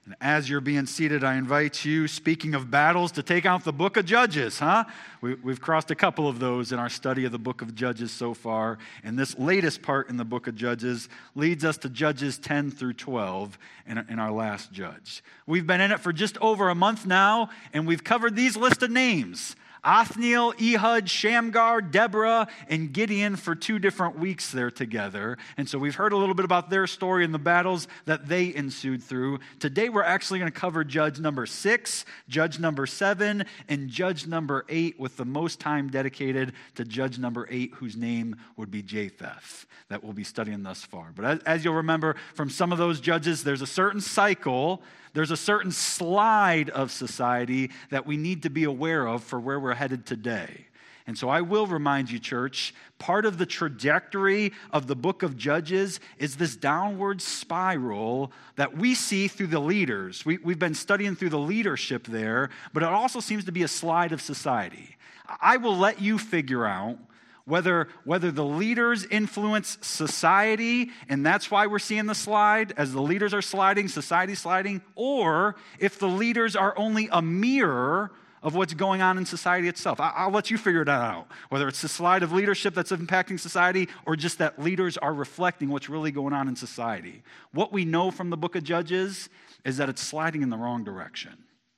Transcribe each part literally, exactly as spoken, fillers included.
And as you're being seated, I invite you, speaking of battles, to take out the book of Judges, huh? We, we've crossed a couple of those in our study of the book of Judges so far. And this latest part in the book of Judges leads us to Judges ten through twelve in, in our last judge. We've been in it for just over a month now, and we've covered these list of names: Othniel, Ehud, Shamgar, Deborah, and Gideon for two different weeks there together. And so we've heard a little bit about their story and the battles that they ensued through. Today we're actually going to cover judge number six, judge number seven, and judge number eight, with the most time dedicated to judge number eight, whose name would be Japheth, that we'll be studying thus far. But as, as you'll remember from some of those judges, there's a certain cycle, there's a certain slide of society that we need to be aware of for where we're headed today. And so I will remind you, church, part of the trajectory of the book of Judges is this downward spiral that we see through the leaders. We, we've been studying through the leadership there, but it also seems to be a slide of society. I will let you figure out Whether, whether the leaders influence society, and that's why we're seeing the slide, as the leaders are sliding, society's sliding, or if the leaders are only a mirror of what's going on in society itself. I, I'll let you figure that out, whether it's the slide of leadership that's impacting society, or just that leaders are reflecting what's really going on in society. What we know from the book of Judges is that it's sliding in the wrong direction.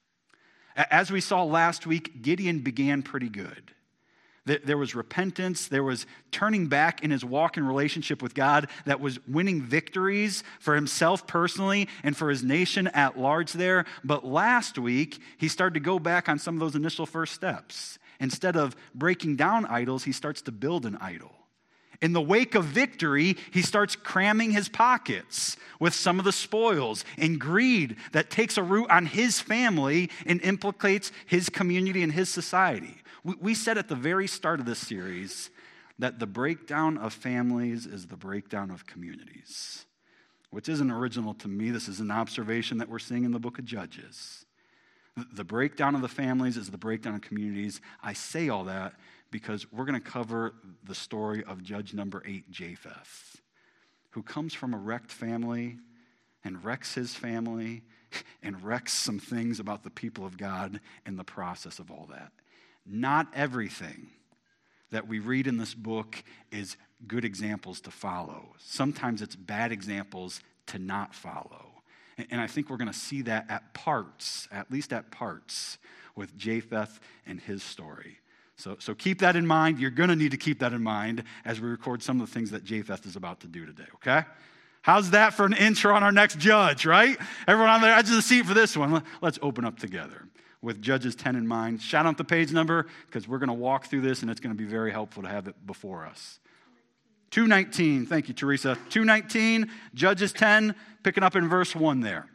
As we saw last week, Gideon began pretty good. There was repentance, there was turning back in his walk and relationship with God that was winning victories for himself personally and for his nation at large there. But last week, he started to go back on some of those initial first steps. Instead of breaking down idols, he starts to build an idol. In the wake of victory, he starts cramming his pockets with some of the spoils and greed that takes a root on his family and implicates his community and his society. We said at the very start of this series that the breakdown of families is the breakdown of communities, which isn't original to me. This is an observation that we're seeing in the book of Judges. The breakdown of the families is the breakdown of communities. I say all that because we're going to cover the story of judge number eight, Japheth, who comes from a wrecked family and wrecks his family and wrecks some things about the people of God in the process of all that. Not everything that we read in this book is good examples to follow. Sometimes it's bad examples to not follow. And I think we're going to see that at parts, at least at parts, with Japheth and his story. So, so keep that in mind. You're going to need to keep that in mind as we record some of the things that Japheth is about to do today, okay? How's that for an intro on our next judge, right? Everyone on the edge of the seat for this one. Let's open up together with Judges ten in mind. Shout out the page number because we're going to walk through this and it's going to be very helpful to have it before us. two nineteen, thank you, Teresa. two nineteen, Judges ten, picking up in verse one there.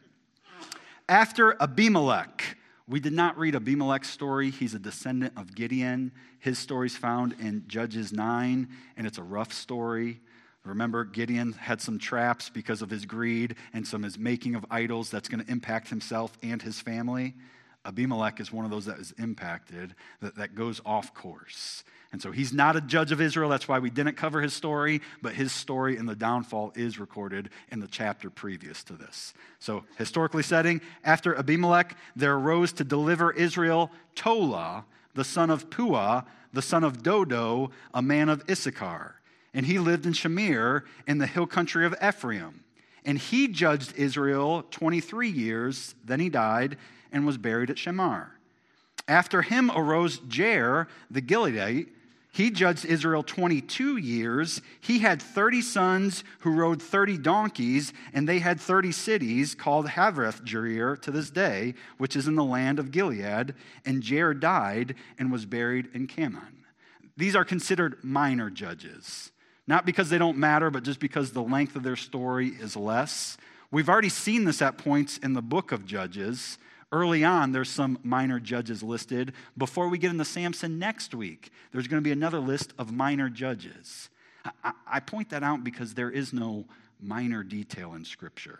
After Abimelech, we did not read Abimelech's story. He's a descendant of Gideon. His story's found in Judges nine, and it's a rough story. Remember, Gideon had some traps because of his greed and some his making of idols that's going to impact himself and his family. Abimelech is one of those that is impacted, that, that goes off course. And so he's not a judge of Israel. That's why we didn't cover his story, but his story and the downfall is recorded in the chapter previous to this. So historically setting, after Abimelech, there arose to deliver Israel Tola, the son of Puah, the son of Dodo, a man of Issachar. And he lived in Shamir in the hill country of Ephraim. And he judged Israel twenty-three years, then he died, and was buried at Shamar. After him arose Jair, the Gileadite. He judged Israel twenty-two years. He had thirty sons who rode thirty donkeys, and they had thirty cities called Havrath Jair to this day, which is in the land of Gilead. And Jair died and was buried in Kaman. These are considered minor judges, not because they don't matter, but just because the length of their story is less. We've already seen this at points in the book of Judges. Early on, there's some minor judges listed. Before we get into Samson next week, there's going to be another list of minor judges. I, I point that out because there is no minor detail in Scripture.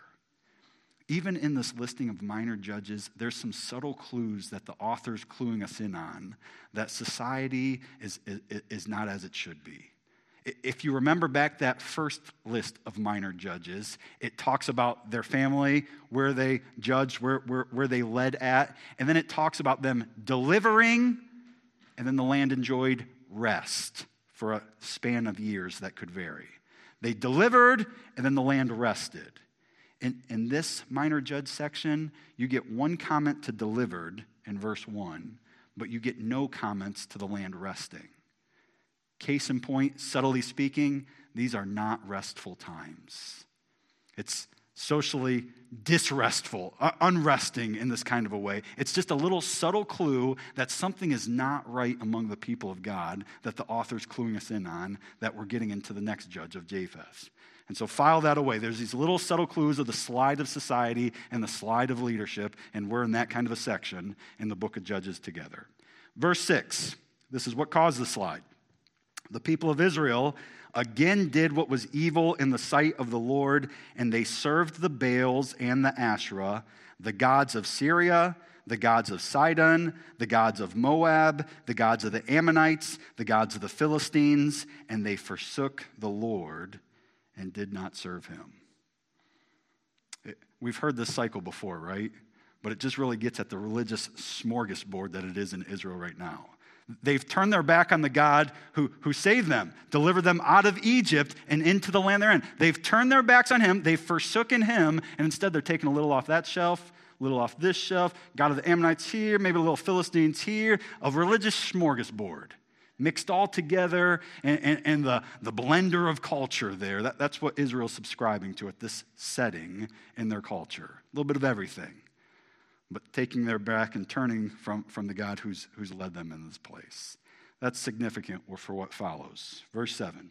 Even in this listing of minor judges, there's some subtle clues that the author's cluing us in on, that society is, is, is not as it should be. If you remember back that first list of minor judges, it talks about their family, where they judged, where, where, where they led at, and then it talks about them delivering, and then the land enjoyed rest for a span of years that could vary. They delivered, and then the land rested. In, in this minor judge section, you get one comment to delivered in verse one, but you get no comments to the land resting. Case in point, subtly speaking, these are not restful times. It's socially disrestful, uh, unresting in this kind of a way. It's just a little subtle clue that something is not right among the people of God that the author's cluing us in on, that we're getting into the next judge of Japheth. And so file that away. There's these little subtle clues of the slide of society and the slide of leadership, and we're in that kind of a section in the book of Judges together. Verse six, this is what caused the slide. The people of Israel again did what was evil in the sight of the Lord, and they served the Baals and the Asherah, the gods of Syria, the gods of Sidon, the gods of Moab, the gods of the Ammonites, the gods of the Philistines, and they forsook the Lord and did not serve him. It, we've heard this cycle before, right? But it just really gets at the religious smorgasbord that it is in Israel right now. They've turned their back on the God who, who saved them, delivered them out of Egypt and into the land they're in. They've turned their backs on him, they've forsaken him, and instead they're taking a little off that shelf, a little off this shelf, God of the Ammonites here, maybe a little Philistines here, a religious smorgasbord, mixed all together, and, and, and the, the blender of culture there. That, that's what Israel's subscribing to at this setting in their culture. A little bit of everything, but taking their back and turning from, from the God who's, who's led them in this place. That's significant for what follows. Verse seven.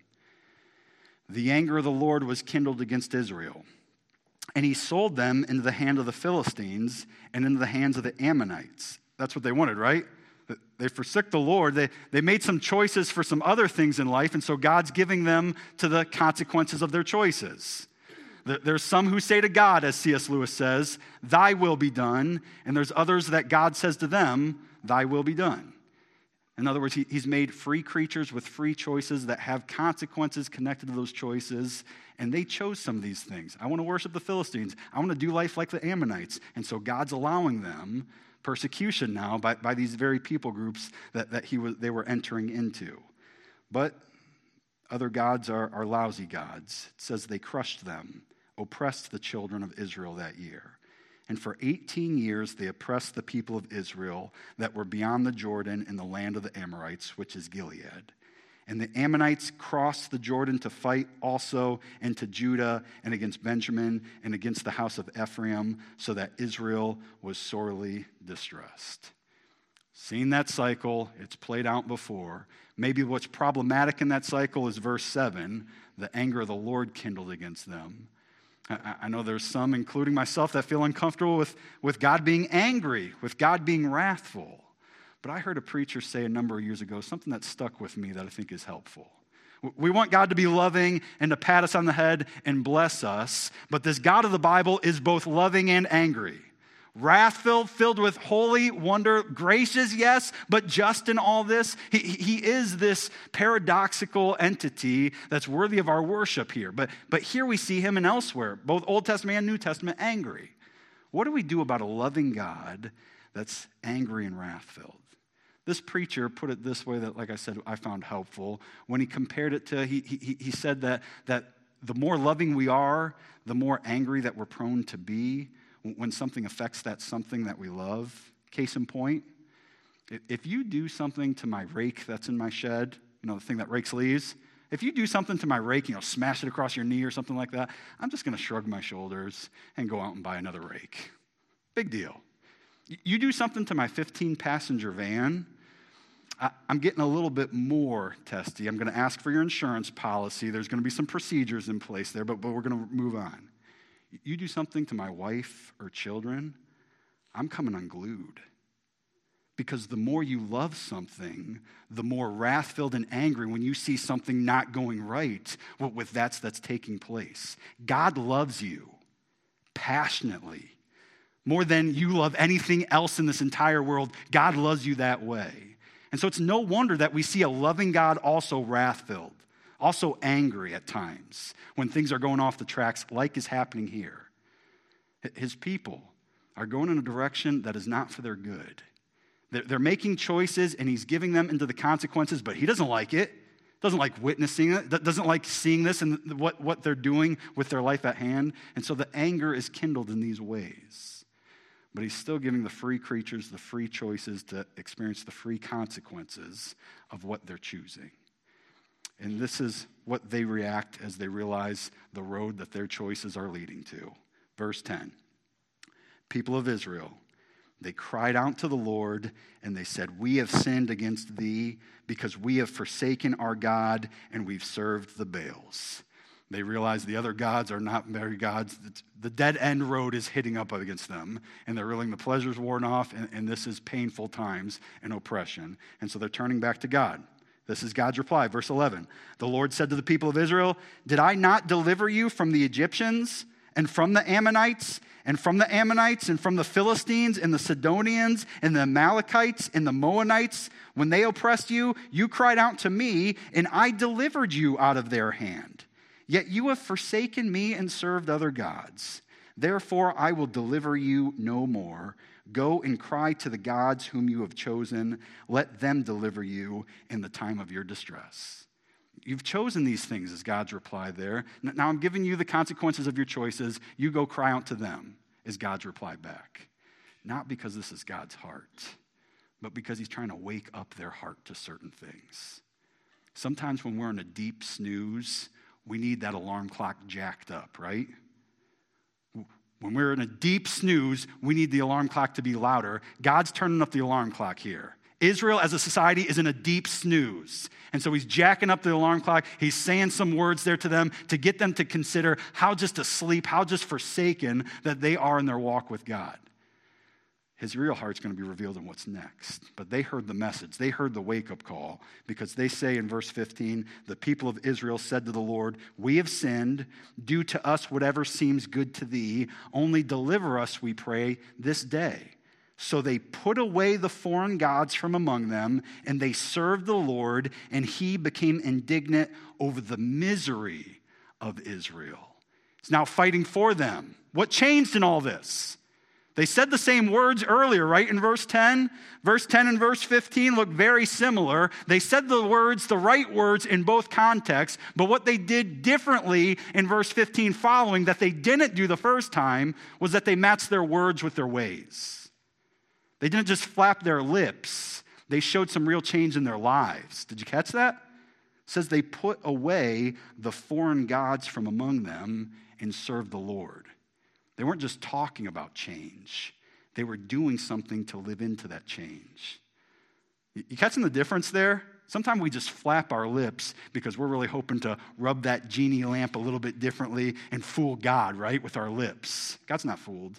The anger of the Lord was kindled against Israel, and he sold them into the hand of the Philistines and into the hands of the Ammonites. That's what they wanted, right? They forsook the Lord. They, they made some choices for some other things in life, and so God's giving them to the consequences of their choices. There's some who say to God, as C S Lewis says, thy will be done, and there's others that God says to them, thy will be done. In other words, he, he's made free creatures with free choices that have consequences connected to those choices, and they chose some of these things. I want to worship the Philistines. I want to do life like the Ammonites, and so God's allowing them persecution now by, by these very people groups that, that he was, they were entering into. But other gods are, are lousy gods. It says they crushed them, oppressed the children of Israel that year. And for eighteen years they oppressed the people of Israel that were beyond the Jordan in the land of the Amorites, which is Gilead. And the Ammonites crossed the Jordan to fight also into Judah and against Benjamin and against the house of Ephraim, so that Israel was sorely distressed. Seen that cycle, it's played out before. Maybe what's problematic in that cycle is verse seven, the anger of the Lord kindled against them. I, I know there's some, including myself, that feel uncomfortable with, with God being angry, with God being wrathful. But I heard a preacher say a number of years ago something that stuck with me that I think is helpful. We want God to be loving and to pat us on the head and bless us, but this God of the Bible is both loving and angry. Wrath-filled, filled with holy wonder, gracious, yes, but just in all this. He, he is this paradoxical entity that's worthy of our worship here. But, but here we see him and elsewhere, both Old Testament and New Testament, angry. What do we do about a loving God that's angry and wrath-filled? This preacher put it this way that, like I said, I found helpful. When he compared it to, he, he, he said that, that the more loving we are, the more angry that we're prone to be when something affects that something that we love. Case in point, if you do something to my rake that's in my shed, you know, the thing that rakes leaves, if you do something to my rake, you know, smash it across your knee or something like that, I'm just going to shrug my shoulders and go out and buy another rake. Big deal. You do something to my fifteen-passenger van, I'm getting a little bit more testy. I'm going to ask for your insurance policy. There's going to be some procedures in place there, but, but we're going to move on. You do something to my wife or children, I'm coming unglued. Because the more you love something, the more wrath-filled and angry when you see something not going right with that that's taking place. God loves you passionately. More than you love anything else in this entire world, God loves you that way. And so it's no wonder that we see a loving God also wrath-filled, also angry at times when things are going off the tracks, like is happening here. His people are going in a direction that is not for their good. They're making choices, and he's giving them into the consequences, but he doesn't like it. Doesn't like witnessing it. Doesn't like seeing this and what, what they're doing with their life at hand. And so the anger is kindled in these ways. But he's still giving the free creatures the free choices to experience the free consequences of what they're choosing. And this is what they react as they realize the road that their choices are leading to. Verse ten. People of Israel, they cried out to the Lord, and they said, we have sinned against thee because we have forsaken our God, and we've served the Baals. They realize the other gods are not very gods. The dead end road is hitting up against them, and they're realizing the pleasure's worn off, and, and this is painful times and oppression. And so they're turning back to God. This is God's reply, verse eleven. The Lord said to the people of Israel, did I not deliver you from the Egyptians and from the Ammonites and from the Ammonites and from the Philistines and the Sidonians and the Amalekites and the Moabites? When they oppressed you, you cried out to me, and I delivered you out of their hand. Yet you have forsaken me and served other gods. Therefore I will deliver you no more. Go and cry to the gods whom you have chosen. Let them deliver you in the time of your distress. You've chosen these things, is God's reply there. Now I'm giving you the consequences of your choices. You go cry out to them, is God's reply back. Not because this is God's heart, but because he's trying to wake up their heart to certain things. Sometimes when we're in a deep snooze, we need that alarm clock jacked up, right? When we're in a deep snooze, we need the alarm clock to be louder. God's turning up the alarm clock here. Israel as a society is in a deep snooze. And so he's jacking up the alarm clock. He's saying some words there to them to get them to consider how just asleep, how just forsaken that they are in their walk with God. His real heart's going to be revealed in what's next. But they heard the message. They heard the wake-up call because they say in verse fifteen, the people of Israel said to the Lord, we have sinned. Do to us whatever seems good to thee. Only deliver us, we pray, this day. So they put away the foreign gods from among them, and they served the Lord, and he became indignant over the misery of Israel. He's now fighting for them. What changed in all this? They said the same words earlier, right, in verse ten? Verse ten and verse fifteen look very similar. They said the words, the right words in both contexts, but what they did differently in verse fifteen following that they didn't do the first time was that they matched their words with their ways. They didn't just flap their lips. They showed some real change in their lives. Did you catch that? It says they put away the foreign gods from among them and served the Lord. They weren't just talking about change. They were doing something to live into that change. You catching the difference there? Sometimes we just flap our lips because we're really hoping to rub that genie lamp a little bit differently and fool God, right, with our lips. God's not fooled.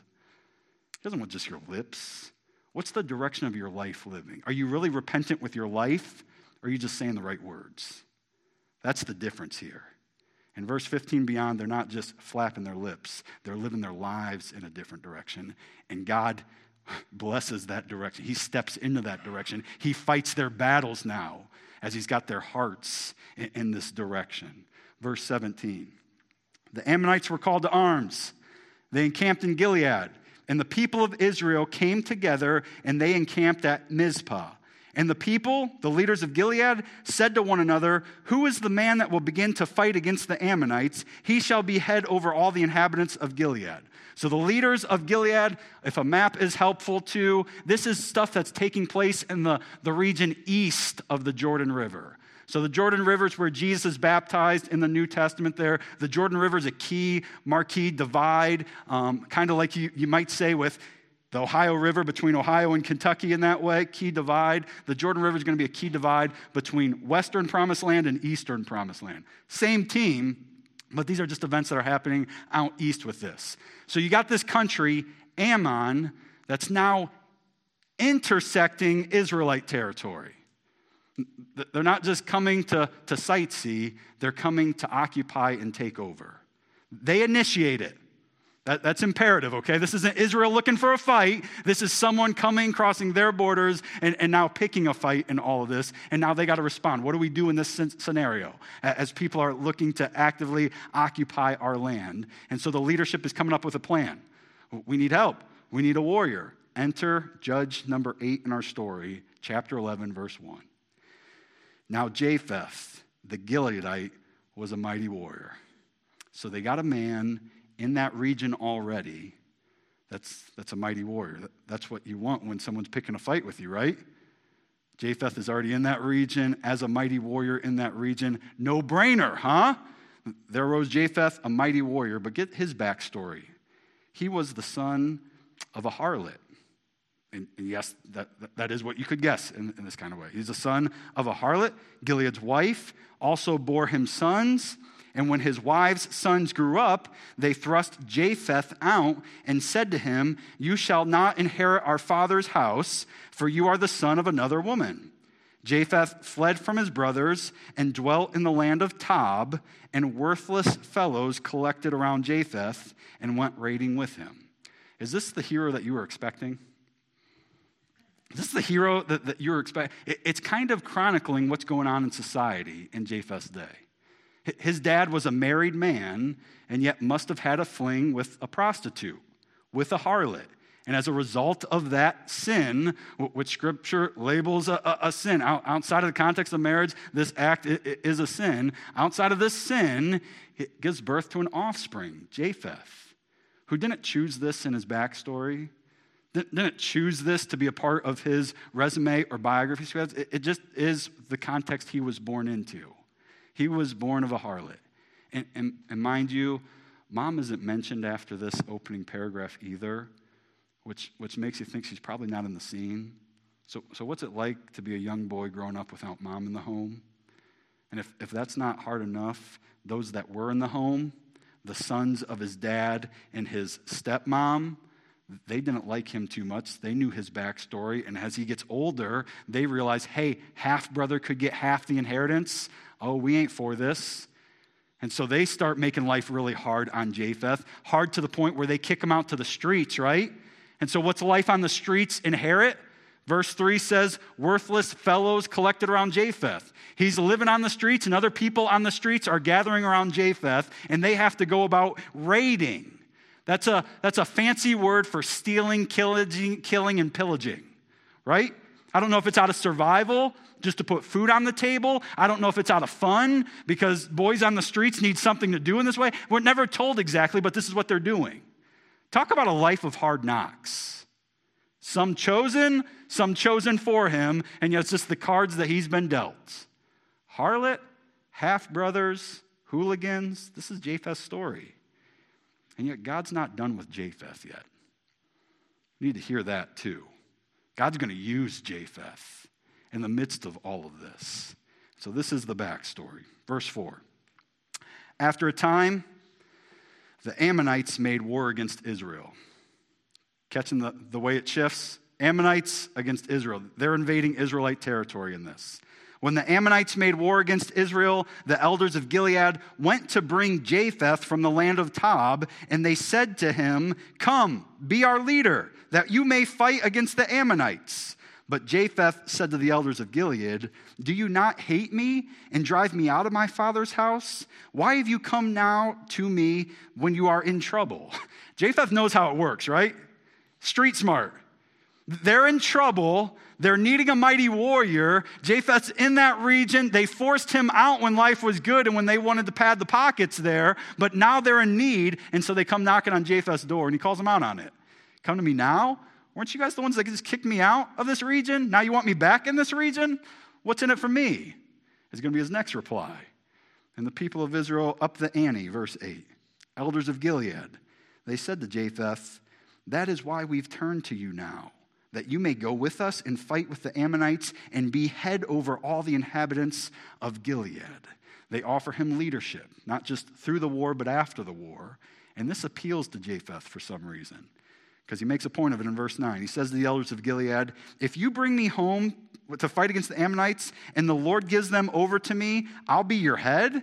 He doesn't want just your lips. What's the direction of your life living? Are you really repentant with your life, or are you just saying the right words? That's the difference here. In verse fifteen beyond, they're not just flapping their lips. They're living their lives in a different direction. And God blesses that direction. He steps into that direction. He fights their battles now as he's got their hearts in, in this direction. Verse seventeen, the Ammonites were called to arms. They encamped in Gilead. And the people of Israel came together, and they encamped at Mizpah. And the people, the leaders of Gilead, said to one another, who is the man that will begin to fight against the Ammonites? He shall be head over all the inhabitants of Gilead. So the leaders of Gilead, if a map is helpful too, this is stuff that's taking place in the, the region east of the Jordan River. So the Jordan River is where Jesus is baptized in the New Testament there. The Jordan River is a key marquee divide, um, kind of like you, you might say with the Ohio River between Ohio and Kentucky in that way, key divide. The Jordan River is going to be a key divide between Western Promised Land and Eastern Promised Land. Same team, but these are just events that are happening out east with this. So you got this country, Ammon, that's now intersecting Israelite territory. They're not just coming to, to sightsee, they're coming to occupy and take over. They initiate it. That, that's imperative, okay? This isn't Israel looking for a fight. This is someone coming, crossing their borders, and, and now picking a fight in all of this. And now they got to respond. What do we do in this scenario as people are looking to actively occupy our land? And so the leadership is coming up with a plan. We need help. We need a warrior. Enter judge number eight in our story, chapter eleven, verse one. Now Japheth, the Gileadite, was a mighty warrior. So they got a man in that region already, that's that's a mighty warrior. That's what you want when someone's picking a fight with you, right? Japheth is already in that region as a mighty warrior in that region. No brainer, huh? There rose Japheth, a mighty warrior, but get his backstory. He was the son of a harlot. And, and yes, that, that is what you could guess in, in this kind of way. He's the son of a harlot. Gilead's wife also bore him sons. And when his wife's sons grew up, they thrust Japheth out and said to him, "You shall not inherit our father's house, for you are the son of another woman." Japheth fled from his brothers and dwelt in the land of Tob, and worthless fellows collected around Japheth and went raiding with him. Is this the hero that you were expecting? Is this the hero that, that you were expecting? It, it's kind of chronicling what's going on in society in Japheth's day. His dad was a married man and yet must have had a fling with a prostitute, with a harlot. And as a result of that sin, which Scripture labels a, a, a sin, outside of the context of marriage, this act is a sin. Outside of this sin, it gives birth to an offspring, Japheth, who didn't choose this in his backstory, didn't choose this to be a part of his resume or biography. It just is the context he was born into. He was born of a harlot. And, and, and mind you, mom isn't mentioned after this opening paragraph either, which, which makes you think she's probably not in the scene. So, so what's it like to be a young boy growing up without mom in the home? And if, if that's not hard enough, those that were in the home, the sons of his dad and his stepmom, they didn't like him too much. They knew his backstory. And as he gets older, they realize, hey, half-brother could get half the inheritance. Oh, we ain't for this. And so they start making life really hard on Japheth, hard to the point where they kick him out to the streets, right? And so what's life on the streets inherit? Verse three says, worthless fellows collected around Japheth. He's living on the streets, and other people on the streets are gathering around Japheth, and they have to go about raiding. That's a, that's a fancy word for stealing, killing, killing, and pillaging, right? I don't know if it's out of survival, just to put food on the table. I don't know if it's out of fun, because boys on the streets need something to do in this way. We're never told exactly, but this is what they're doing. Talk about a life of hard knocks. Some chosen, some chosen for him, and yet it's just the cards that he's been dealt. Harlot, half-brothers, hooligans. This is Japheth's story. And yet God's not done with Japheth yet. You need to hear that too. God's going to use Japheth in the midst of all of this. So this is the backstory. Verse four. After a time, the Ammonites made war against Israel. Catching the, the way it shifts? Ammonites against Israel. They're invading Israelite territory in this. When the Ammonites made war against Israel, the elders of Gilead went to bring Japheth from the land of Tob, and they said to him, "Come, be our leader, that you may fight against the Ammonites." But Japheth said to the elders of Gilead, "Do you not hate me and drive me out of my father's house? Why have you come now to me when you are in trouble?" Japheth knows how it works, right? Street smart. They're in trouble. They're needing a mighty warrior. Japheth's in that region. They forced him out when life was good and when they wanted to pad the pockets there. But now they're in need, and so they come knocking on Japheth's door, and he calls them out on it. "Come to me now? Weren't you guys the ones that just kicked me out of this region? Now you want me back in this region? What's in it for me?" Is going to be his next reply. And the people of Israel up the ante, verse eight. Elders of Gilead, they said to Japheth, "That is why we've turned to you now, that you may go with us and fight with the Ammonites and be head over all the inhabitants of Gilead." They offer him leadership, not just through the war, but after the war. And this appeals to Japheth for some reason, because he makes a point of it in verse nine. He says to the elders of Gilead, "If you bring me home to fight against the Ammonites and the Lord gives them over to me, I'll be your head.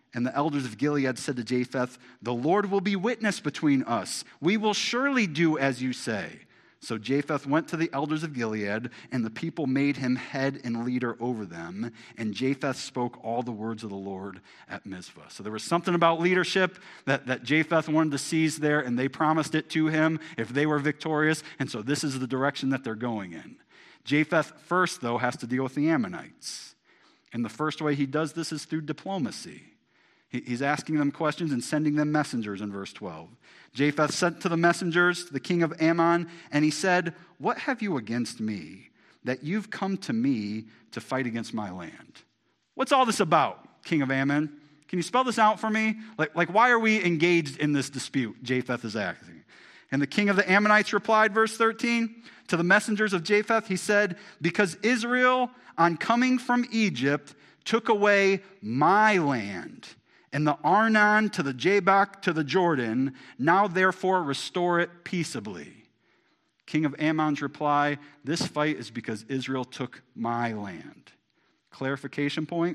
And the elders of Gilead said to Japheth, "The Lord will be witness between us. We will surely do as you say." So Japheth went to the elders of Gilead, and the people made him head and leader over them. And Japheth spoke all the words of the Lord at Mizpah. So there was something about leadership that, that Japheth wanted to seize there, and they promised it to him if they were victorious. And so this is the direction that they're going in. Japheth first, though, has to deal with the Ammonites. And the first way he does this is through diplomacy. He's asking them questions and sending them messengers in verse twelve. Japheth sent to the messengers, to the king of Ammon, and he said, "What have you against me, that you've come to me to fight against my land?" What's all this about, king of Ammon? Can you spell this out for me? Like, like why are we engaged in this dispute? Japheth is asking. And the king of the Ammonites replied, verse thirteen, to the messengers of Japheth, he said, "Because Israel, on coming from Egypt, took away my land, and the Arnon to the Jabbok to the Jordan, now therefore restore it peaceably." King of Ammon's reply, "This fight is because Israel took my land." Clarification point,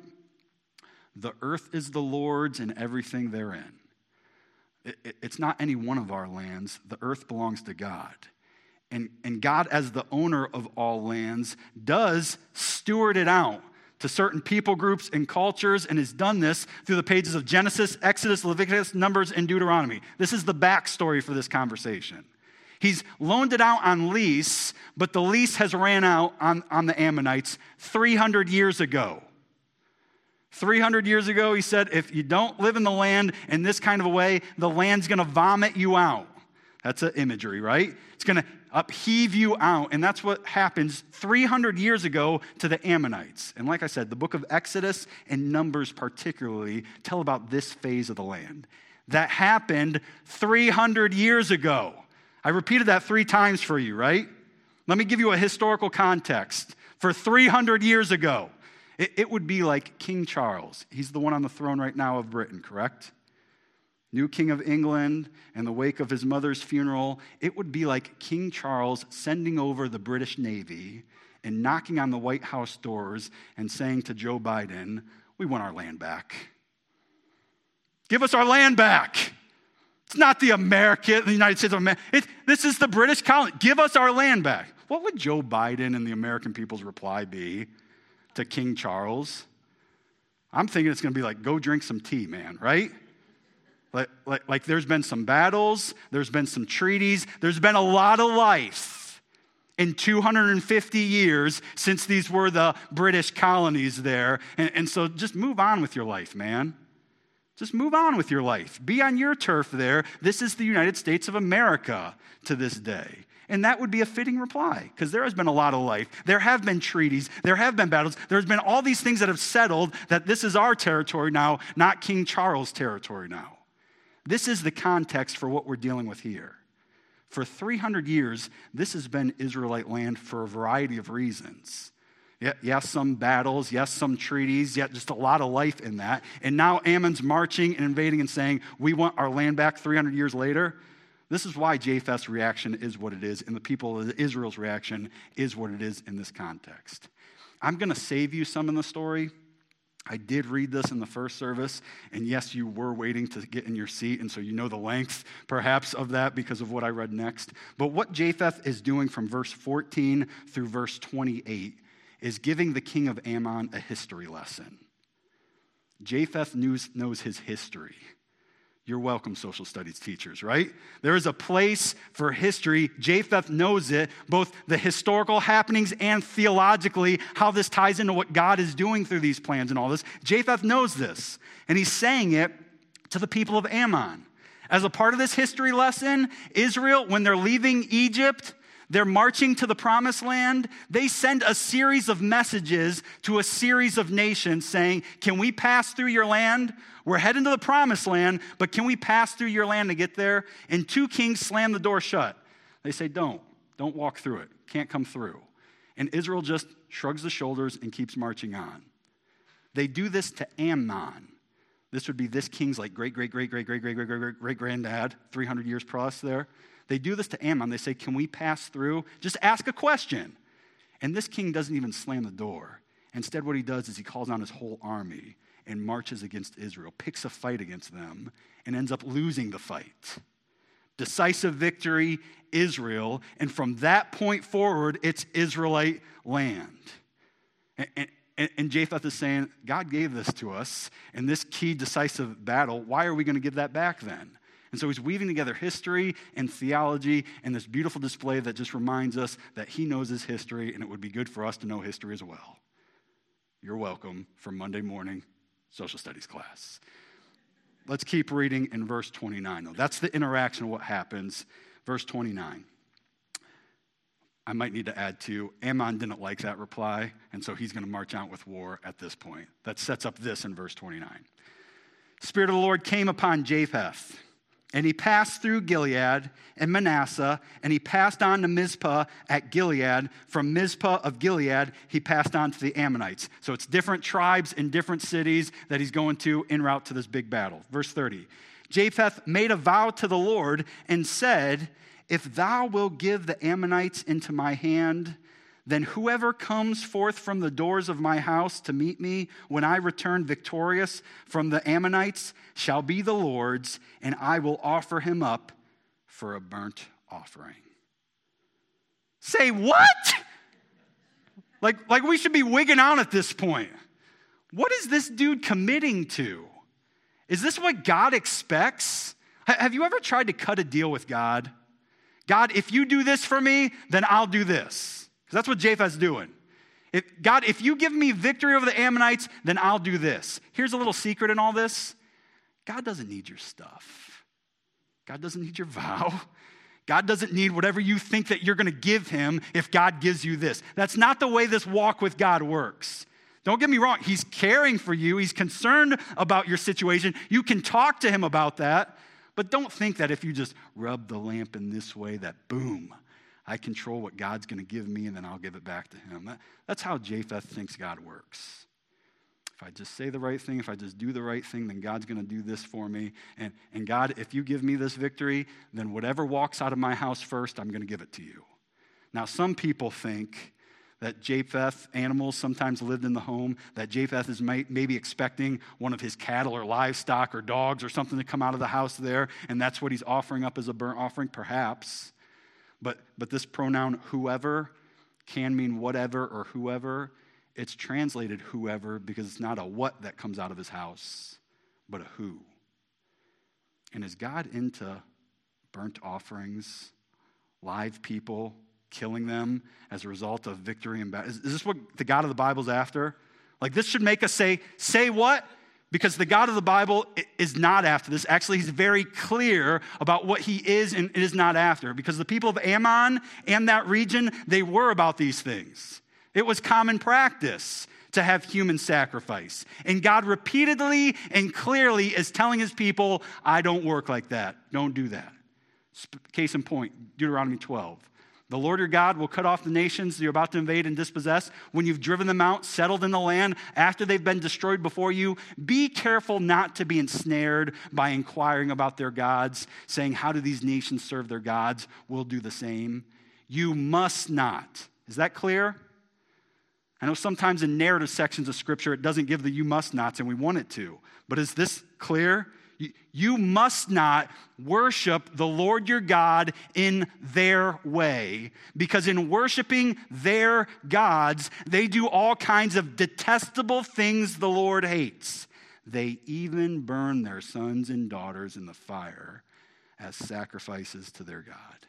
the earth is the Lord's and everything therein. It, it, it's not any one of our lands. The earth belongs to God. And, and God, as the owner of all lands, does steward it out to certain people groups and cultures, and has done this through the pages of Genesis, Exodus, Leviticus, Numbers, and Deuteronomy. This is the backstory for this conversation. He's loaned it out on lease, but the lease has ran out on, on the Ammonites three hundred years ago. three hundred years ago, he said, if you don't live in the land in this kind of a way, the land's going to vomit you out. That's an imagery, right? It's going to upheave you out. And that's what happens three hundred years ago to the Ammonites. And like I said, the book of Exodus and Numbers particularly tell about this phase of the land. That happened three hundred years ago. I repeated that three times for you, right? Let me give you a historical context. For three hundred years ago, it, it would be like King Charles. He's the one on the throne right now of Britain, correct? New King of England, in the wake of his mother's funeral, it would be like King Charles sending over the British Navy and knocking on the White House doors and saying to Joe Biden, "We want our land back. Give us our land back. It's not the American, the United States of America. It, this is the British colony. Give us our land back." What would Joe Biden and the American people's reply be to King Charles? I'm thinking it's going to be like, "Go drink some tea, man," right? Like, like, like there's been some battles, there's been some treaties, there's been a lot of life in two hundred fifty years since these were the British colonies there. And, and so just move on with your life, man. Just move on with your life. Be on your turf there. This is the United States of America to this day. And that would be a fitting reply, because there has been a lot of life. There have been treaties. There have been battles. There's been all these things that have settled that this is our territory now, not King Charles' territory now. This is the context for what we're dealing with here. For three hundred years, this has been Israelite land for a variety of reasons. Yes, some battles, yes, some treaties, yet just a lot of life in that. And now Ammon's marching and invading and saying, "We want our land back," three hundred years later. This is why Japheth's reaction is what it is, and the people of Israel's reaction is what it is in this context. I'm going to save you some in the story. I did read this in the first service, and yes, you were waiting to get in your seat, and so you know the length, perhaps, of that because of what I read next. But what Japheth is doing from verse fourteen through verse twenty-eight is giving the king of Ammon a history lesson. Japheth knows, knows his history. You're welcome, social studies teachers, right? There is a place for history. Japheth knows it, both the historical happenings and theologically, how this ties into what God is doing through these plans and all this. Japheth knows this, and he's saying it to the people of Ammon. As a part of this history lesson, Israel, when they're leaving Egypt, they're marching to the promised land, they send a series of messages to a series of nations saying, "Can we pass through your land? We're heading to the promised land, but can we pass through your land to get there?" And two kings slam the door shut. They say, don't. Don't walk through it. Can't come through. And Israel just shrugs the shoulders and keeps marching on. They do this to Ammon. This would be this king's like great, great, great, great, great, great, great, great, great, great granddad, three hundred years plus there. They do this to Ammon. They say, "Can we pass through? Just ask a question." And this king doesn't even slam the door. Instead, what he does is he calls on his whole army. and marches against Israel, picks a fight against them, and ends up losing the fight. Decisive victory, Israel, and from that point forward, it's Israelite land. And, and, and Japheth is saying, God gave this to us in this key decisive battle. Why are we going to give that back then? And so he's weaving together history and theology in this beautiful display that just reminds us that he knows his history, and it would be good for us to know history as well. You're welcome for Monday morning social studies class. Let's keep reading in verse twenty-nine, though. That's the interaction of what happens. Verse twenty-nine. I might need to add too, Ammon didn't like that reply, and so he's going to march out with war at this point. That sets up this in verse twenty-nine. Spirit of the Lord came upon Japheth, and he passed through Gilead and Manasseh, and he passed on to Mizpah at Gilead. From Mizpah of Gilead, he passed on to the Ammonites. So it's different tribes in different cities that he's going to en route to this big battle. Verse thirty. Japheth made a vow to the Lord and said, if thou wilt give the Ammonites into my hand, then whoever comes forth from the doors of my house to meet me when I return victorious from the Ammonites shall be the Lord's, and I will offer him up for a burnt offering. Say what? Like, like we should be wigging out at this point. What is this dude committing to? Is this what God expects? H- have you ever tried to cut a deal with God? God, if you do this for me, then I'll do this. Because that's what Japheth's doing. If, God, if you give me victory over the Ammonites, then I'll do this. Here's a little secret in all this. God doesn't need your stuff. God doesn't need your vow. God doesn't need whatever you think that you're going to give him if God gives you this. That's not the way this walk with God works. Don't get me wrong. He's caring for you. He's concerned about your situation. You can talk to him about that. But don't think that if you just rub the lamp in this way that, boom, I control what God's going to give me and then I'll give it back to him. That, that's how Japheth thinks God works. If I just say the right thing, if I just do the right thing, then God's going to do this for me. And, and God, if you give me this victory, then whatever walks out of my house first, I'm going to give it to you. Now, some people think that Japheth, animals sometimes lived in the home, that Japheth is may, maybe expecting one of his cattle or livestock or dogs or something to come out of the house there, and that's what he's offering up as a burnt offering, perhaps. But, but this pronoun whoever can mean whatever or whoever. It's translated whoever because it's not a what that comes out of his house, but a who. And is God into burnt offerings, live people, killing them as a result of victory and battle? Is, is this what the God of the Bible's after? Like, this should make us say, say what? Because the God of the Bible is not after this. Actually, he's very clear about what he is and is not after. Because the people of Ammon and that region, they were about these things. It was common practice to have human sacrifice. And God repeatedly and clearly is telling his people, I don't work like that. Don't do that. Case in point, Deuteronomy twelve. The Lord your God will cut off the nations you're about to invade and dispossess. When you've driven them out, settled in the land, after they've been destroyed before you, be careful not to be ensnared by inquiring about their gods, saying, how do these nations serve their gods? We'll do the same. You must not. Is that clear? I know sometimes in narrative sections of Scripture, it doesn't give the you must nots, and we want it to. But is this clear? You must not worship the Lord your God in their way, because in worshiping their gods, they do all kinds of detestable things the Lord hates. They even burn their sons and daughters in the fire as sacrifices to their God.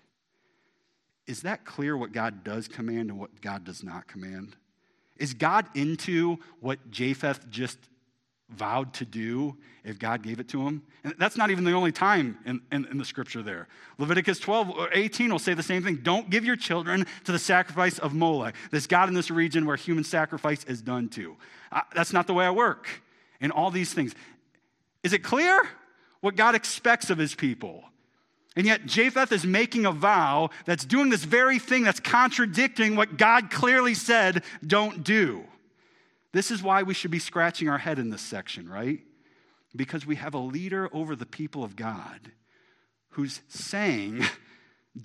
Is that clear what God does command and what God does not command? Is God into what Japheth just vowed to do if God gave it to him? And that's not even the only time in, in, in the scripture there. Leviticus twelve or eighteen will say the same thing. Don't give your children to the sacrifice of Molech, this god in this region where human sacrifice is done to. Uh, that's not the way I work. And all these things. Is it clear what God expects of his people? And yet Japheth is making a vow that's doing this very thing that's contradicting what God clearly said don't do. This is why we should be scratching our head in this section, right? Because we have a leader over the people of God who's saying,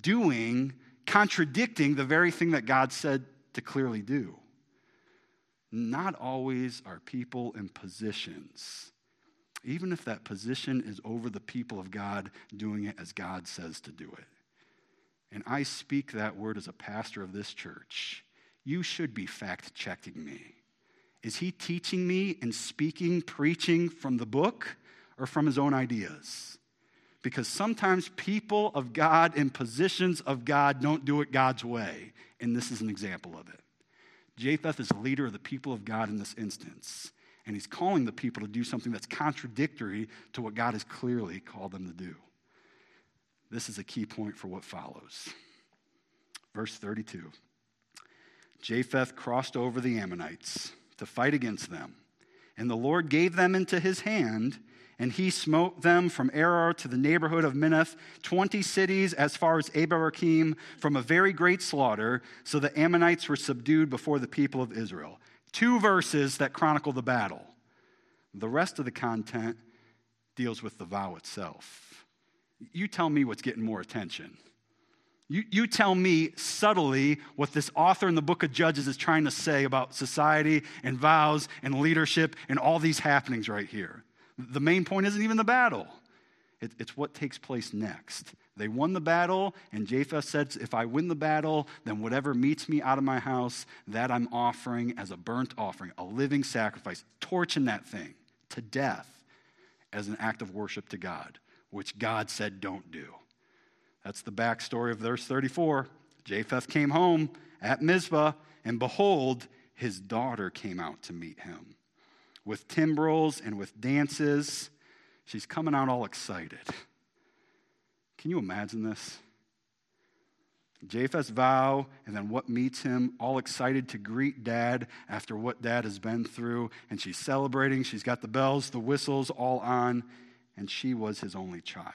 doing, contradicting the very thing that God said to clearly do. not always are people in positions, even if that position is over the people of God, doing it as God says to do it. And I speak that word as a pastor of this church. You should be fact-checking me. Is he teaching me and speaking, preaching from the book or from his own ideas? Because sometimes people of God in positions of God don't do it God's way. And this is an example of it. Japheth is a leader of the people of God in this instance. And he's calling the people to do something that's contradictory to what God has clearly called them to do. This is a key point for what follows. Verse thirty-two. Japheth crossed over the Ammonites to fight against them. And the Lord gave them into his hand, and he smote them from Aroer to the neighborhood of Minnith, twenty cities as far as Abar-Rakim, from a very great slaughter. So the Ammonites were subdued before the people of Israel. Two verses that chronicle the battle. The rest of the content deals with the vow itself. You tell me what's getting more attention. You, you tell me subtly what this author in the book of Judges is trying to say about society and vows and leadership and all these happenings right here. The main point isn't even the battle. It, it's what takes place next. They won the battle, and Japheth said, if I win the battle, then whatever meets me out of my house, that I'm offering as a burnt offering, a living sacrifice, torching that thing to death as an act of worship to God, which God said don't do. That's the backstory of verse thirty-four. Japheth came home at Mizpah, and behold, his daughter came out to meet him with timbrels and with dances. She's coming out all excited. Can you imagine this? Japheth's vow, and then what meets him, all excited to greet dad after what dad has been through. And she's celebrating. She's got the bells, the whistles all on, and she was his only child.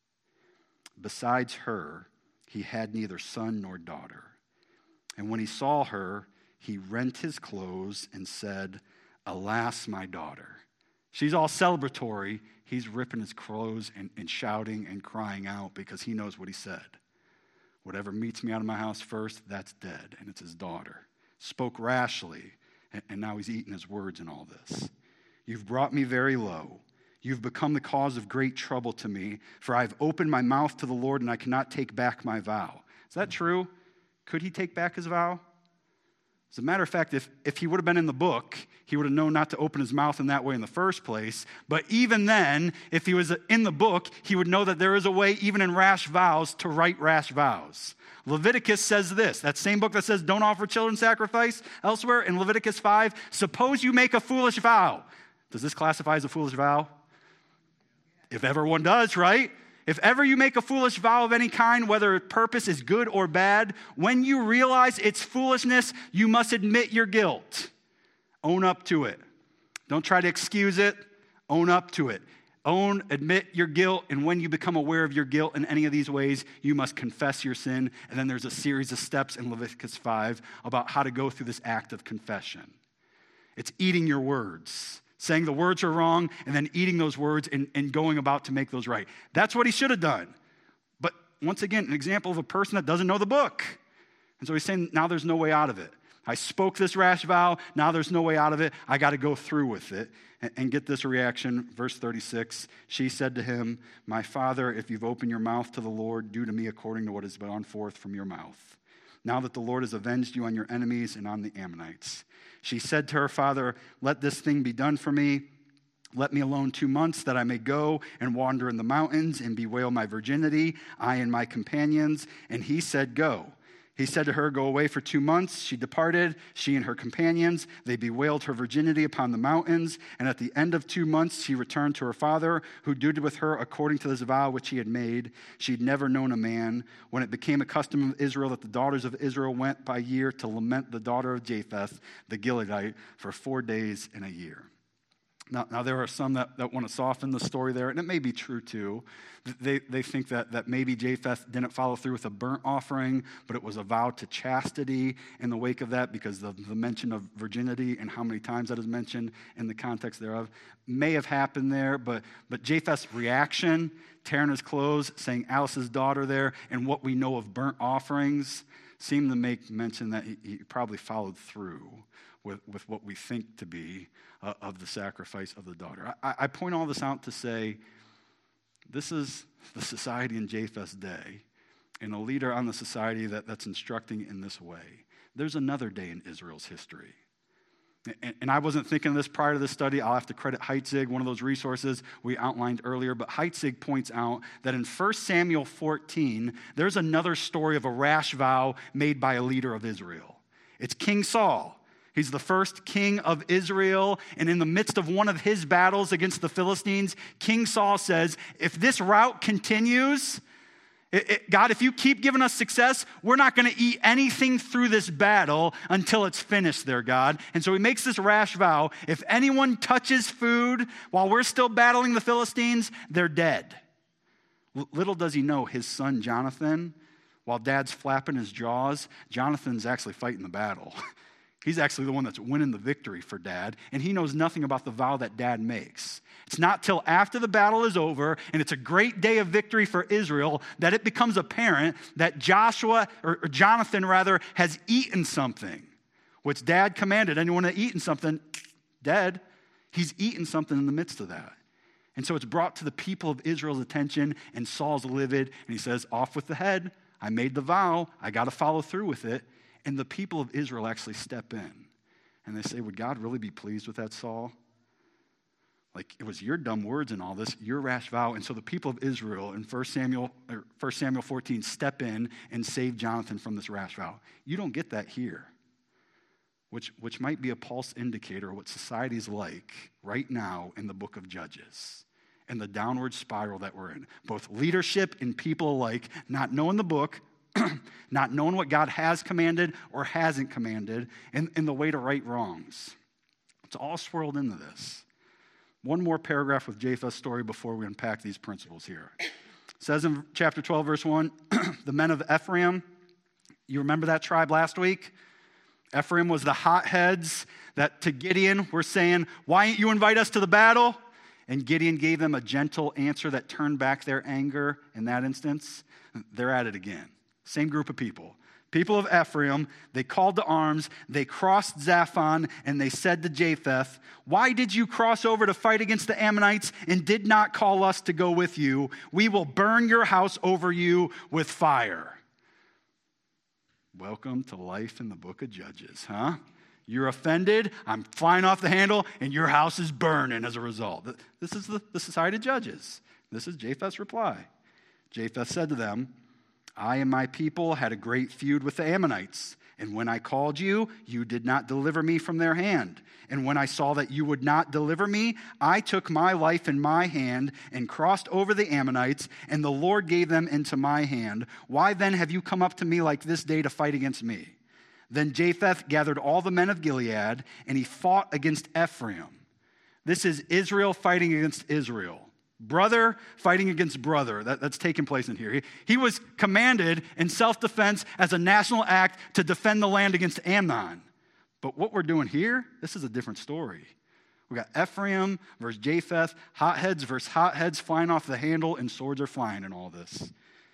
Besides her, he had neither son nor daughter. And when he saw her, he rent his clothes and said, alas, my daughter. She's all celebratory. He's ripping his clothes and, and shouting and crying out because he knows what he said. Whatever meets me out of my house first, that's dead. And it's his daughter. Spoke rashly, and, and now he's eating his words in all this. You've brought me very low. You've become the cause of great trouble to me, for I've opened my mouth to the Lord, and I cannot take back my vow. Is that true? Could he take back his vow? As a matter of fact, if, if he would have been in the book, he would have known not to open his mouth in that way in the first place. But even then, if he was in the book, he would know that there is a way, even in rash vows, to write rash vows. Leviticus says this, that same book that says don't offer children sacrifice elsewhere, in Leviticus five, suppose you make a foolish vow. Does this classify as a foolish vow? If ever one does, right? If ever you make a foolish vow of any kind, whether purpose is good or bad, when you realize its foolishness, you must admit your guilt. Own up to it. Don't try to excuse it. Own up to it. Own, admit your guilt, and when you become aware of your guilt in any of these ways, you must confess your sin. And then there's a series of steps in Leviticus five about how to go through this act of confession. It's eating your words. Saying the words are wrong, and then eating those words and, and going about to make those right. That's what he should have done. But once again, an example of a person that doesn't know the book. And so he's saying, now there's no way out of it. I spoke this rash vow, now there's no way out of it. I got to go through with it. And, and get this reaction, verse thirty-six. She said to him, my father, if you've opened your mouth to the Lord, do to me according to what has gone forth from your mouth. Now that the Lord has avenged you on your enemies and on the Ammonites. She said to her father, let this thing be done for me. Let me alone two months that I may go and wander in the mountains and bewail my virginity, I and my companions. And he said, go. He said to her, go away for two months. She departed, she and her companions. They bewailed her virginity upon the mountains. And at the end of two months, she returned to her father, who did with her according to this vow which he had made. She'd never known a man. When it became a custom of Israel that the daughters of Israel went by year to lament the daughter of Japheth, the Gileadite, for four days in a year. Now, now there are some that, that want to soften the story there, and it may be true too. They, they think that, that maybe Japheth didn't follow through with a burnt offering, but it was a vow to chastity in the wake of that because of the mention of virginity and how many times that is mentioned in the context thereof may have happened there. But, but Japheth's reaction, tearing his clothes, saying Alice's daughter there, and what we know of burnt offerings seem to make mention that he, he probably followed through with, with what we think to be uh, of the sacrifice of the daughter. I, I point all this out to say this is the society in Japheth's day, and a leader on the society that, that's instructing in this way. There's another day in Israel's history. And, and I wasn't thinking of this prior to this study. I'll have to credit Heitzig, one of those resources we outlined earlier. But Heitzig points out that in First Samuel fourteen, there's another story of a rash vow made by a leader of Israel. It's King Saul. He's the first king of Israel, and in the midst of one of his battles against the Philistines, King Saul says, if this route continues, it, it, God, if you keep giving us success, we're not going to eat anything through this battle until it's finished there, God. And so he makes this rash vow, if anyone touches food while we're still battling the Philistines, they're dead. L- little does he know his son Jonathan, while dad's flapping his jaws, Jonathan's actually fighting the battle. He's actually the one that's winning the victory for dad, and he knows nothing about the vow that dad makes. It's not till after the battle is over, and it's a great day of victory for Israel, that it becomes apparent that Joshua, or, or Jonathan rather, has eaten something, which dad commanded. Anyone that eaten something, dead. He's eaten something in the midst of that. And so it's brought to the people of Israel's attention, and Saul's livid, and he says, off with the head. I made the vow. I got to follow through with it. And the people of Israel actually step in. And they say, would God really be pleased with that, Saul? Like, it was your dumb words and all this, your rash vow. And so the people of Israel in First Samuel, or First Samuel fourteen step in and save Jonathan from this rash vow. You don't get that here, which, which might be a pulse indicator of what society's like right now in the book of Judges and the downward spiral that we're in. Both leadership and people alike, not knowing the book, not knowing what God has commanded or hasn't commanded, and, and the way to right wrongs. It's all swirled into this. One more paragraph with Japheth's story before we unpack these principles here. It says in chapter twelve, verse one, the men of Ephraim, you remember that tribe last week? Ephraim was the hotheads that to Gideon were saying, why didn't you invite us to the battle? And Gideon gave them a gentle answer that turned back their anger in that instance. They're at it again. Same group of people. People of Ephraim, they called to arms, they crossed Zaphon, and they said to Japheth, why did you cross over to fight against the Ammonites and did not call us to go with you? We will burn your house over you with fire. Welcome to life in the book of Judges, huh? You're offended, I'm flying off the handle, and your house is burning as a result. This is the, the society of Judges. This is Japheth's reply. Japheth said to them, I and my people had a great feud with the Ammonites, and when I called you, you did not deliver me from their hand. And when I saw that you would not deliver me, I took my life in my hand and crossed over the Ammonites, and the Lord gave them into my hand. Why then have you come up to me like this day to fight against me? Then Japheth gathered all the men of Gilead, and he fought against Ephraim. This is Israel fighting against Israel. Brother fighting against brother. That, that's taking place in here. He, he was commanded in self-defense as a national act to defend the land against Ammon. But what we're doing here, this is a different story. We got Ephraim versus Japheth, hotheads versus hotheads flying off the handle, and swords are flying in all this.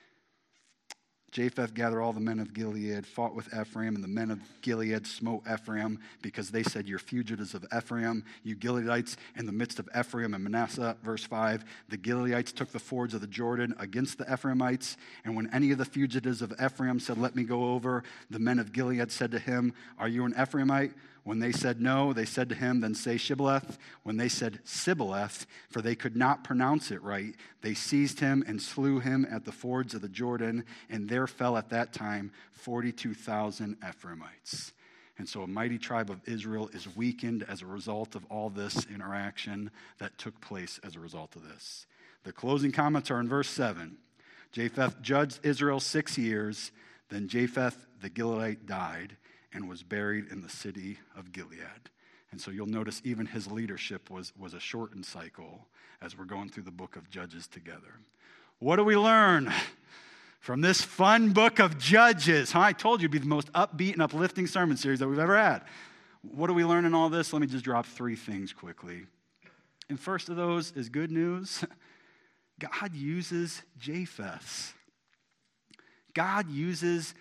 Japheth gathered all the men of Gilead, fought with Ephraim, and the men of Gilead smote Ephraim because they said, you're fugitives of Ephraim, you Gileadites, in the midst of Ephraim and Manasseh. Verse five, the Gileadites took the fords of the Jordan against the Ephraimites, and when any of the fugitives of Ephraim said, let me go over, the men of Gilead said to him, are you an Ephraimite? When they said no, they said to him, then say Shibboleth. When they said Sibboleth, for they could not pronounce it right, they seized him and slew him at the fords of the Jordan, and there fell at that time forty-two thousand Ephraimites. And so a mighty tribe of Israel is weakened as a result of all this interaction that took place as a result of this. The closing comments are in verse seven. Japheth judged Israel six years, then Japheth the Gileadite died, and was buried in the city of Gilead. And so you'll notice even his leadership was, was a shortened cycle as we're going through the book of Judges together. What do we learn from this fun book of Judges? Huh? I told you it'd be the most upbeat and uplifting sermon series that we've ever had. What do we learn in all this? Let me just drop three things quickly. And first of those is good news. God uses Japheth. God uses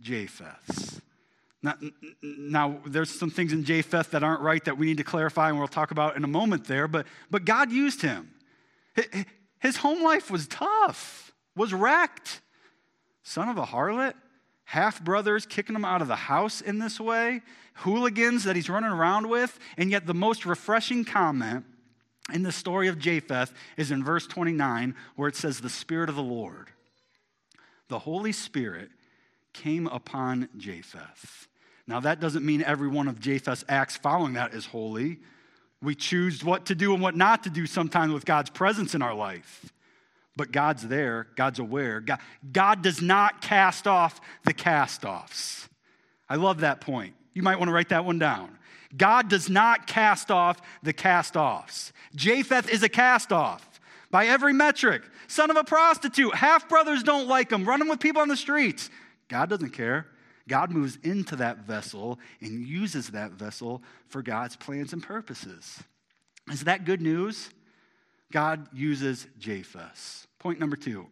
Japheth's. Now, now, there's some things in Japheth that aren't right that we need to clarify, and we'll talk about in a moment there, but, but God used him. His home life was tough, was wrecked. Son of a harlot, half-brothers kicking him out of the house in this way, hooligans that he's running around with, and yet the most refreshing comment in the story of Japheth is in verse twenty-nine, where it says, the Spirit of the Lord, the Holy Spirit, came upon Japheth. Now, that doesn't mean every one of Japheth's acts following that is holy. We choose what to do and what not to do sometimes with God's presence in our life. But God's there. God's aware. God, God does not cast off the cast-offs. I love that point. You might want to write that one down. God does not cast off the cast-offs. Japheth is a cast-off by every metric. Son of a prostitute. Half-brothers don't like him. Running with people on the streets. God doesn't care. God moves into that vessel and uses that vessel for God's plans and purposes. Is that good news? God uses Japheth. Point number two.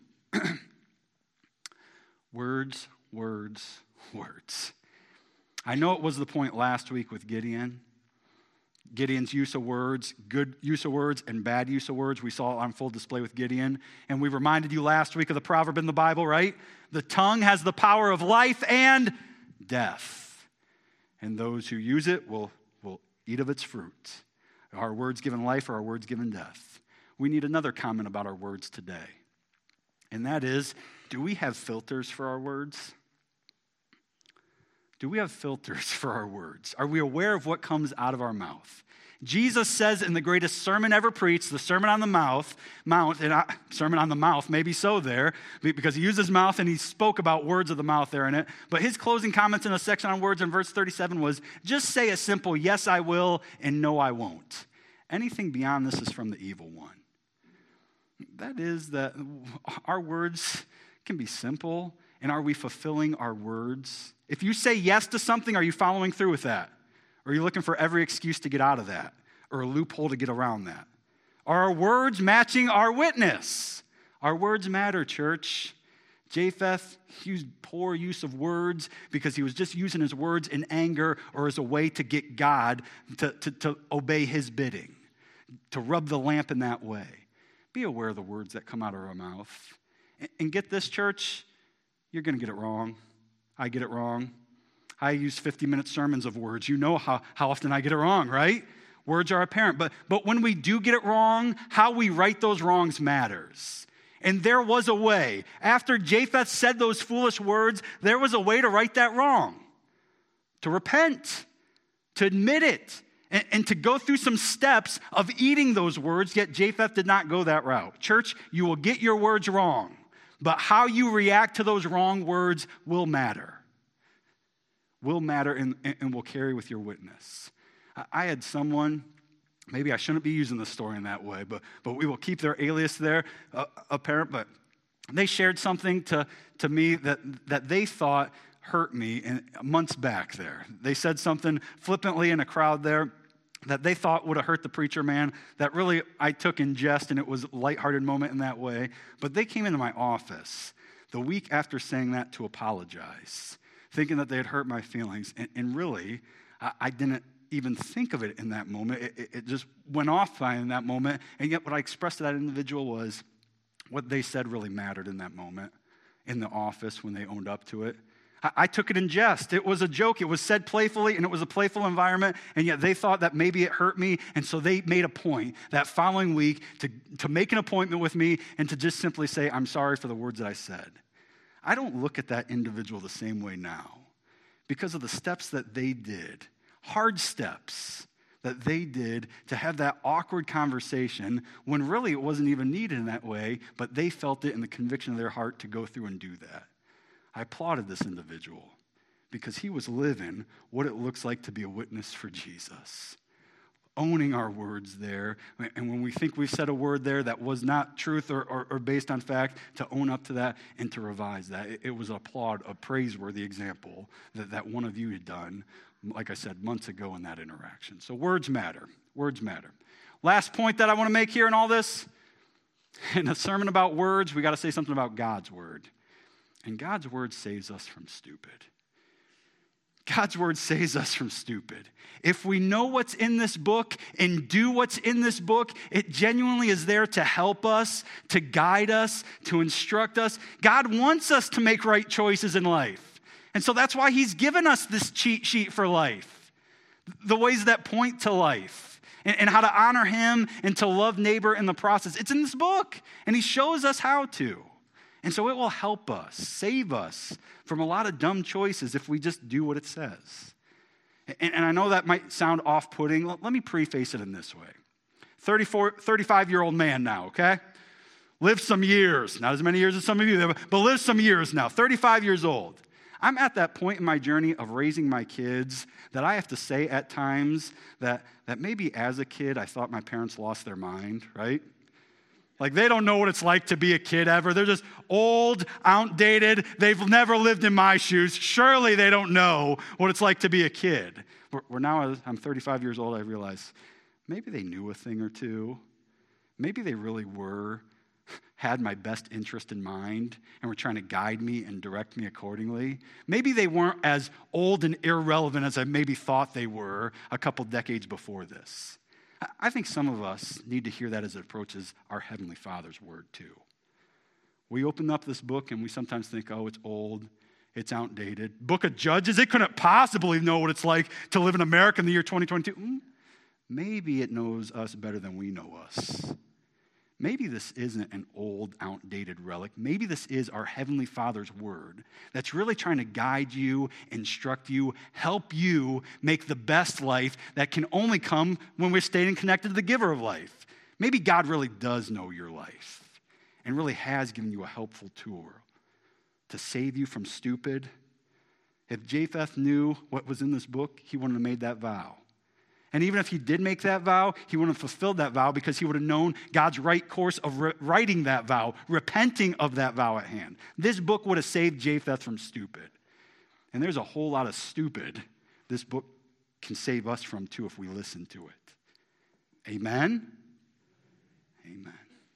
Words, words, words. I know it was the point last week with Gideon. Gideon's use of words, good use of words and bad use of words. We saw it on full display with Gideon. And we reminded you last week of the proverb in the Bible, right? The tongue has the power of life and death. And those who use it will, will eat of its fruit. Are our words given life or are our words given death? We need another comment about our words today. And that is, do we have filters for our words? Do we have filters for our words? Are we aware of what comes out of our mouth? Jesus says in the greatest sermon ever preached, the Sermon on the Mouth, Mount, and I, Sermon on the Mouth, maybe so there, because he used his mouth and he spoke about words of the mouth there in it. But his closing comments in a section on words in verse thirty-seven was, just say a simple yes, I will, and no, I won't. Anything beyond this is from the evil one. That is that our words can be simple, and are we fulfilling our words? If you say yes to something, are you following through with that? Or are you looking for every excuse to get out of that? Or a loophole to get around that? Are our words matching our witness? Our words matter, church. Japheth used poor use of words because he was just using his words in anger or as a way to get God to, to, to obey his bidding, to rub the lamp in that way. Be aware of the words that come out of our mouth. And, and get this, church, you're going to get it wrong. I get it wrong. I use fifty-minute sermons of words. You know how, how often I get it wrong, right? Words are apparent. But, but when we do get it wrong, how we right those wrongs matters. And there was a way. After Japheth said those foolish words, there was a way to right that wrong. To repent. To admit it. And, and to go through some steps of eating those words, yet Japheth did not go that route. Church, you will get your words wrong. But how you react to those wrong words will matter. Will matter and, and will carry with your witness. I had someone, maybe I shouldn't be using the story in that way, but, but we will keep their alias there, uh, apparent, but they shared something to, to me that, that they thought hurt me in, months back there. They said something flippantly in a crowd there that they thought would have hurt the preacher man, that really I took in jest, and it was a lighthearted moment in that way. But they came into my office the week after saying that to apologize, thinking that they had hurt my feelings. And, and really, I, I didn't even think of it in that moment. It, it, it just went off by in that moment. And yet what I expressed to that individual was what they said really mattered in that moment in the office when they owned up to it. I took it in jest. It was a joke. It was said playfully, and it was a playful environment, and yet they thought that maybe it hurt me, and so they made a point that following week to, to make an appointment with me and to just simply say, I'm sorry for the words that I said. I don't look at that individual the same way now because of the steps that they did, hard steps that they did to have that awkward conversation when really it wasn't even needed in that way, but they felt it in the conviction of their heart to go through and do that. I applauded this individual because he was living what it looks like to be a witness for Jesus. Owning our words there. And when we think we've said a word there that was not truth or, or, or based on fact, to own up to that and to revise that. It, it was an applaud, a praiseworthy example that, that one of you had done, like I said, months ago in that interaction. So words matter. Words matter. Last point that I want to make here in all this, in a sermon about words, we got to say something about God's word. And God's word saves us from stupid. God's word saves us from stupid. If we know what's in this book and do what's in this book, it genuinely is there to help us, to guide us, to instruct us. God wants us to make right choices in life. And so that's why he's given us this cheat sheet for life, the ways that point to life, and, and how to honor him and to love neighbor in the process. It's in this book, and he shows us how to. And so it will help us, save us from a lot of dumb choices if we just do what it says. And, and I know that might sound off-putting. Let, let me preface it in this way. thirty-four, thirty-five-year-old man now, okay? Lived some years, not as many years as some of you, but lived some years now, thirty-five years old. I'm at that point in my journey of raising my kids that I have to say at times that, that maybe as a kid I thought my parents lost their mind, right? Like, they don't know what it's like to be a kid ever. They're just old, outdated. They've never lived in my shoes. Surely they don't know what it's like to be a kid. Where now I'm thirty-five years old, I realize maybe they knew a thing or two. Maybe they really were, had my best interest in mind, and were trying to guide me and direct me accordingly. Maybe they weren't as old and irrelevant as I maybe thought they were a couple decades before this. I think some of us need to hear that as it approaches our Heavenly Father's word too. We open up this book and we sometimes think, oh, it's old, it's outdated. Book of Judges, it couldn't possibly know what it's like to live in America in the year twenty twenty-two. Mm, maybe it knows us better than we know us. Maybe this isn't an old, outdated relic. Maybe this is our Heavenly Father's word that's really trying to guide you, instruct you, help you make the best life that can only come when we're staying connected to the giver of life. Maybe God really does know your life and really has given you a helpful tool to save you from stupid. If Japheth knew what was in this book, he wouldn't have made that vow. And even if he did make that vow, he wouldn't have fulfilled that vow because he would have known God's right course of re- writing that vow, repenting of that vow at hand. This book would have saved Japheth from stupid. And there's a whole lot of stupid this book can save us from too if we listen to it. Amen? Amen.